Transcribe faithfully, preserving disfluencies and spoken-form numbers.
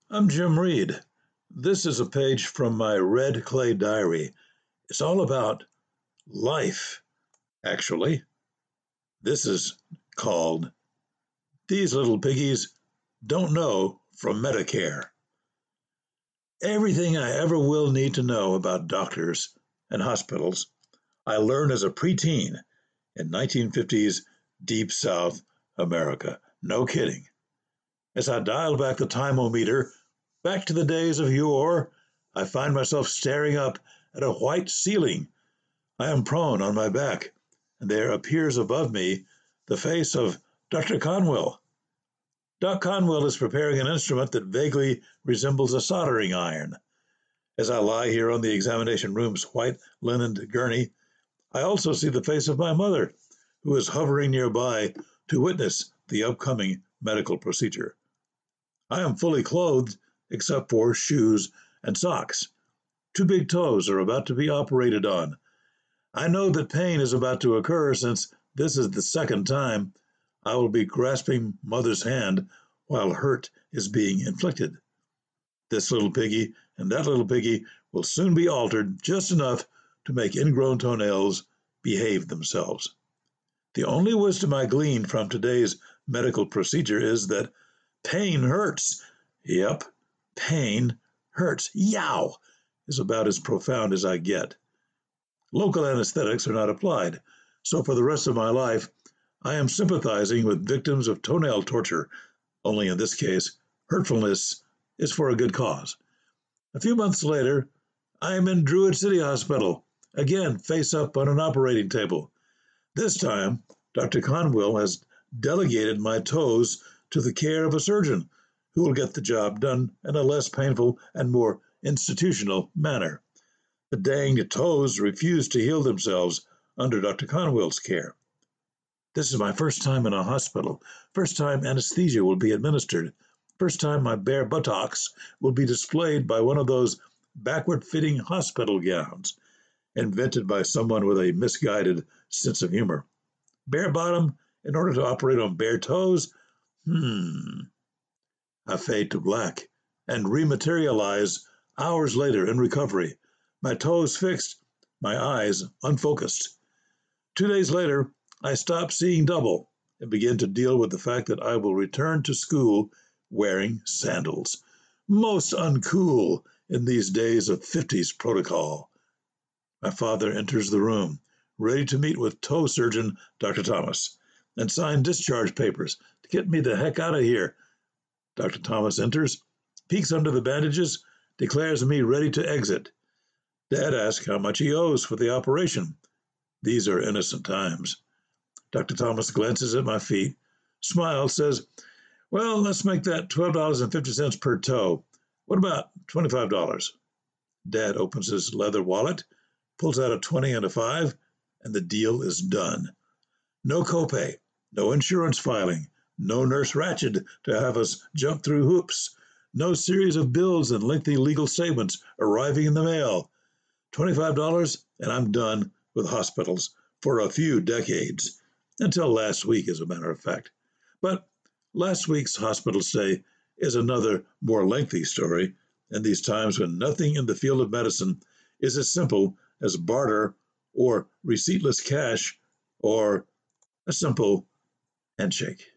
I'm Jim Reed. This is a page from my red clay diary. It's all about life, actually. This is called These Little Piggies Don't Know from Medicare. Everything I ever will need to know about doctors and hospitals, I learned as a preteen in nineteen fifties Deep South America. No kidding. As I dial back the time-o-meter back to the days of yore, I find myself staring up at a white ceiling. I am prone on my back, and there appears above me the face of Doctor Conwell. Doc Conwell is preparing an instrument that vaguely resembles a soldering iron. As I lie here on the examination room's white linened gurney, I also see the face of my mother, who is hovering nearby to witness the upcoming medical procedure. I am fully clothed except for shoes and socks. Two big toes are about to be operated on. I know that pain is about to occur since this is the second time I will be grasping mother's hand while hurt is being inflicted. This little piggy and that little piggy will soon be altered just enough to make ingrown toenails behave themselves. The only wisdom I glean from today's medical procedure is that pain hurts. Yep, pain hurts. Yow! Is about as profound as I get. Local anesthetics are not applied, so for the rest of my life, I am sympathizing with victims of toenail torture, only in this case, hurtfulness is for a good cause. A few months later, I am in Druid City Hospital, again face up on an operating table. This time, Doctor Conwell has delegated my toes to the care of a surgeon who will get the job done in a less painful and more institutional manner. The danged toes refuse to heal themselves under Doctor Conwell's care. This is my first time in a hospital, first time anesthesia will be administered, first time my bare buttocks will be displayed by one of those backward-fitting hospital gowns, invented by someone with a misguided sense of humor. Bare bottom in order to operate on bare toes? Hmm. I fade to black and rematerialize hours later in recovery, my toes fixed, my eyes unfocused. Two days later, I stop seeing double and begin to deal with the fact that I will return to school wearing sandals. Most uncool in these days of fifties protocol. My father enters the room, ready to meet with toe surgeon Doctor Thomas, and sign discharge papers to get me the heck out of here. Doctor Thomas enters, peeks under the bandages, declares me ready to exit. Dad asks how much he owes for the operation. These are innocent times. Doctor Thomas glances at my feet, smiles, says, "Well, let's make that twelve dollars and fifty cents per toe. What about twenty-five dollars? Dad opens his leather wallet, pulls out a twenty and a five, and the deal is done. No copay, no insurance filing, no Nurse Ratched to have us jump through hoops, no series of bills and lengthy legal statements arriving in the mail. twenty-five dollars and I'm done with hospitals for a few decades, until last week, as a matter of fact. But last week's hospital stay is another, more lengthy story, in these times when nothing in the field of medicine is as simple as barter or receiptless cash or a simple handshake."